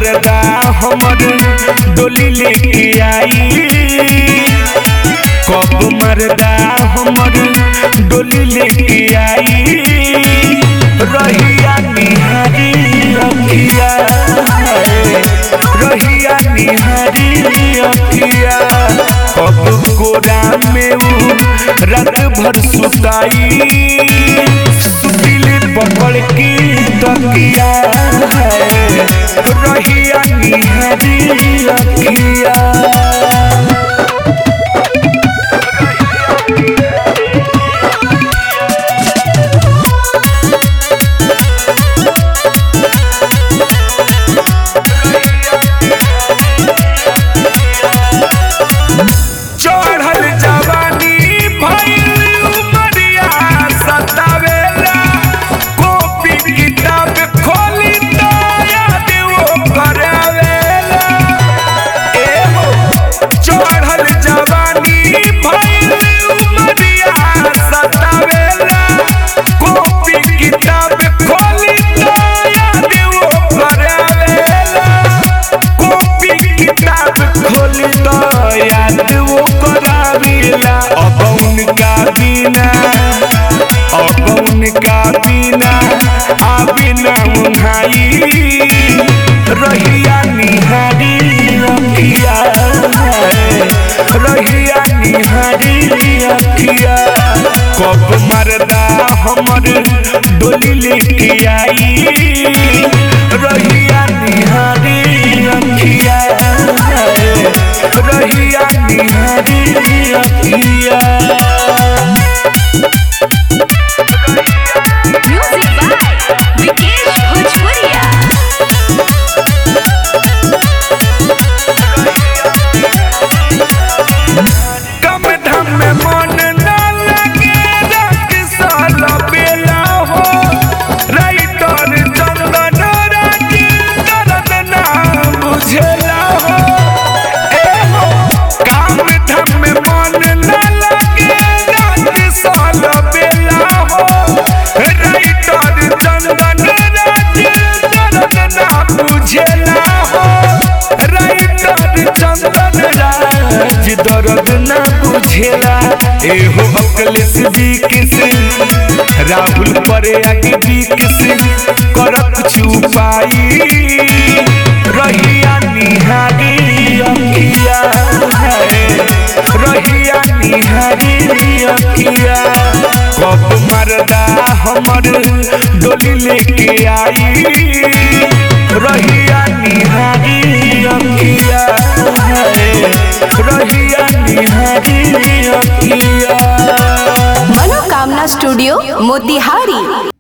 मरदा हमर डोली लेके आई कब मरदा हमर डोली लेके आई रहिया निहारी अखिया रहिया निहारी अखिया कब कोरा में उ रात भर सुताई सुतिल पकड़ के तकिया रहिया निहारी अखिया रहिया निहारी अखिया रहिया निहारी अखिया कब मरदा हमर डोली लेके आई रहिया निहारी अखिया रहिया निहारी अखिया दर्द ना बुझेला एहो अकलेस बीकिस राहुल पर आगे बीकिस करत छुपाई रहिया निहारी अखिया रहिया निहारी अखिया कब मरदा हमर डोली लेके आई रहिया निहारी अखिया रहिया निहारी अखिया। मनोकामना स्टूडियो मोतिहारी।